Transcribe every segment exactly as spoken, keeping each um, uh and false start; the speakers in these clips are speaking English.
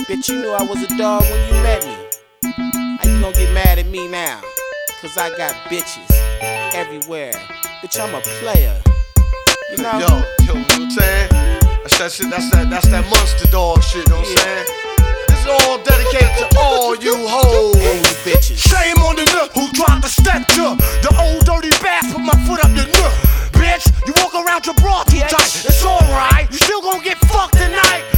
Bitch, you knew I was a dog when you met me. How you gonna get mad at me now? Cause I got bitches everywhere. Bitch, I'm a player. You know? Yo, yo, you know what I'm saying? That's that shit, that's that, that's that monster dog shit, you know what I'm Yeah. saying? This is all dedicated to all you hoes. And you bitches. Shame on the nut who tried to step to the old dirty bass, put my foot up your nut. Bitch, you walk around your bra too tight. It's alright, you still gon' get fucked tonight.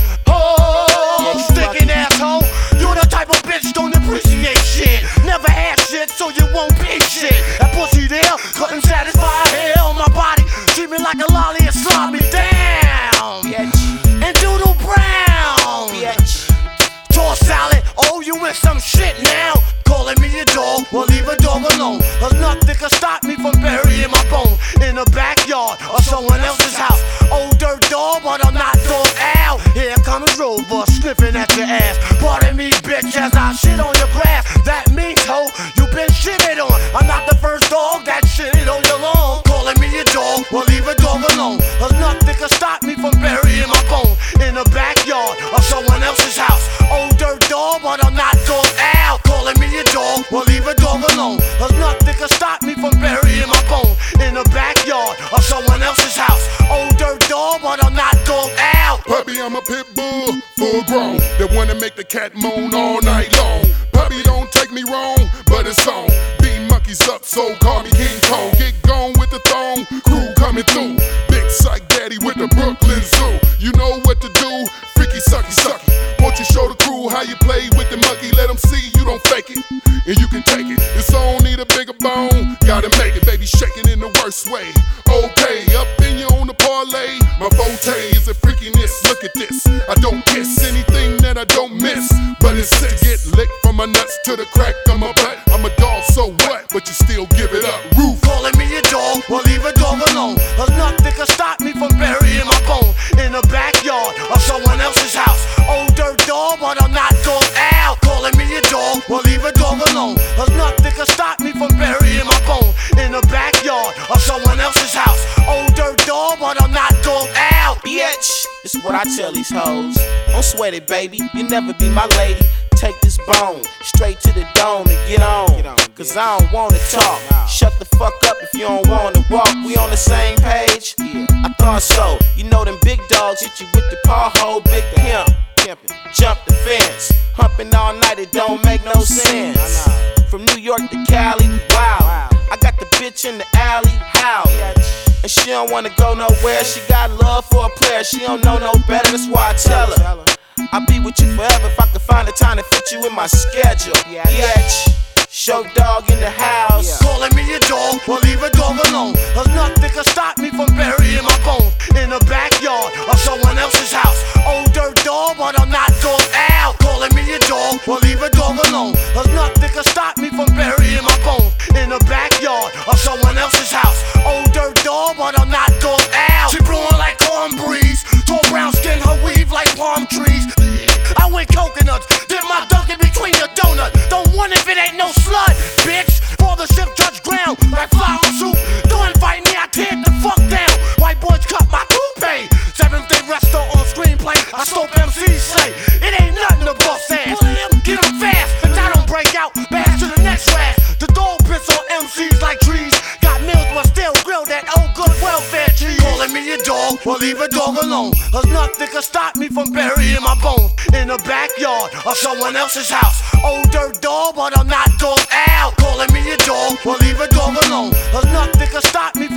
Oh, Yeah, stinking asshole. You're the type of bitch don't appreciate shit. Never had shit, so you won't be shit. That pussy there couldn't satisfy hell. My body treat me like a lolly and slide me down. Bitch. And doodle brown. Bitch. Toss salad, oh, you in some shit now. Calling me a dog, well leave a dog alone. Cause nothing can stop me from burying my bone in the backyard or someone else's house. Old dirt dog, but I'm not dog out. Here comes Rover, sniffing at your ass. Pardon me, bitch, as I shit on your grass. That means, ho, you been shitted on. I'm not the first dog that shitted on your lawn. Calling me a dog, well leave a dog alone. Cause nothing can stop me from burying my bone in the backyard or someone else's house. Old dirt dog, but I'm not dog out. Calling me a dog, well leave a dog alone. Cause nothing can stop me from burying my bone in the backyard or someone else's house. Old dirt dog, but I'm not dog out. Puppy, I'm a pit bull, full grown, that wanna make the cat moan all night long. Puppy, don't take me wrong, but it's on. Beat monkeys up, so call me King Kong. Get gone with the thong, crew coming through. Big psych daddy with the Brooklyn Zoo. You know what to do, freaky sucky sucky. Won't you show the crew how you play with the monkey? Let them see you don't fake it, and you can take it. This song need a bigger bone, gotta make it. Baby shaking in the worst way. Okay, up in you on the parlay. My forte is a freakiness, look at this. I don't kiss anything that I don't miss, but it's sick. Get licked from my nuts to the crack of my butt. I'm a dog, so what? But you still give it up. Roof. Calling me a dog, well leave a dog alone. Cause nothing can stop me from burying my bone in the backyard or someone else's house. Old dirt dog, but I'm not dog out. Calling me a dog, well leave a dog alone. Cause nothing can stop me from burying my bone in the backyard or someone else's house. Old dirt dog, but I'm not dog out. Bitch, this is what I tell these hoes. Don't sweat it, baby. You never be my lady. Take this bone straight to the dome and get on. Cause I don't wanna talk. Shut the fuck up if you don't wanna walk. We on the same page? I thought so. You know them big dogs hit you with the paw hole. Big pimp. Jump the fence. Humping all night, it don't make no sense. From New York to Cali, wow. I got the bitch in the alley, how? And she don't wanna go nowhere. She got love for a player. She don't know no better, that's why I tell her I'll be with you forever if I can find the time to fit you in my schedule. Bitch, show dog in the house. Calling me a dog, well leave a dog alone. Cause nothing can stop me from burying my bone in the backyard or someone else's house. Old dirt dog, but I'm not dog out. Calling me a dog, well leave a dog alone. Cause nothing can stop me from burying my bone in the backyard or someone else's house. Old dirt dog, but I'm not dog out. She blowing like corn breeze, tall brown skin, her weave like palm trees. I went coconuts, dip my dunk in between your donut. Don't want if it ain't no slut, bitch. For the ship touch ground like flour soup. Don't invite me, I tear the fuck down. White boys cut my coupe. Seventh day resto on screenplay. I stole M Cs say it ain't nothing to bust ass. Get them fast, and I don't break out. Pass to the next rash. The dog pits on M Cs like trees. Got meals but still grill that old good welfare cheese. Calling me a dog, well leave a dog alone. Cause nothing can stop me from burying my bones in the backyard or someone else's house. Old dirt dog, but I'm not dog out. Calling me a dog, well leave a dog alone. Cause nothing can stop me